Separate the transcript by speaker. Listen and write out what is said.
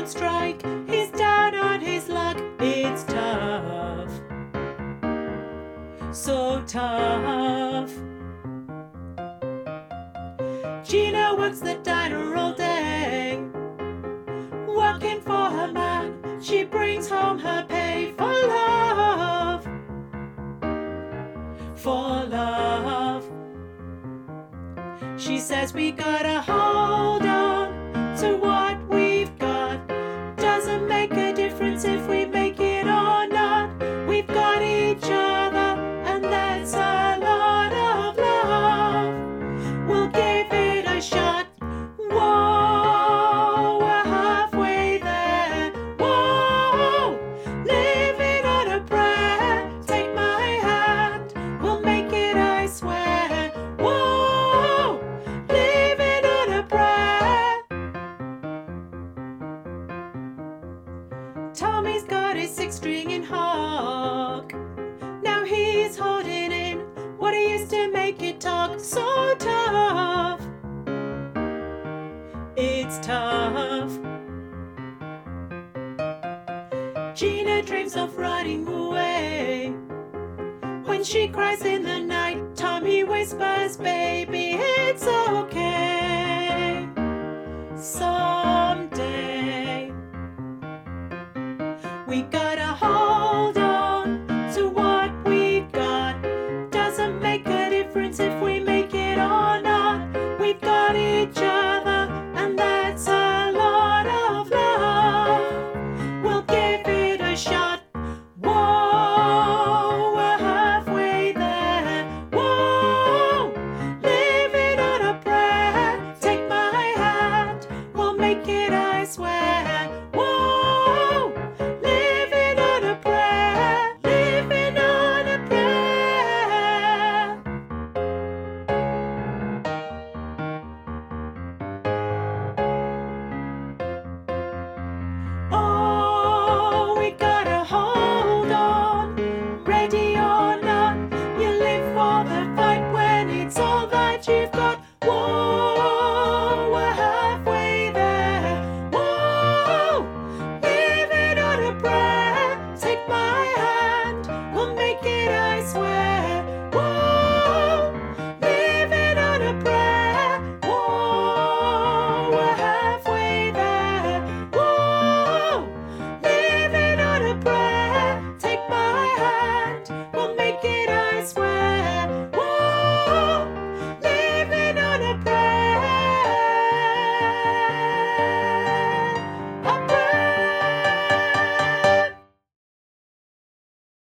Speaker 1: on strike. He's down on his luck. It's tough, so tough. Gina works the diner all day, working for her man. She brings home her pay for love, for love. She says we gotta hold on to what we've got. Doesn't make a difference if we make it or not. We've got each other, and that's a lot of love. We'll give it a shot. Whoa, we're halfway there. Whoa, living on a prayer. Take my hand, we'll make it, I swear. Whoa, living on a prayer. Tommy's got his 6-stringing hawk. Now he's holding in what he used to make it talk. So tough, it's tough. Gina dreams of running away. When she cries in the night, Tommy whispers, baby, it's okay. Someday we gotta hold on to what we've got. Doesn't make a difference if we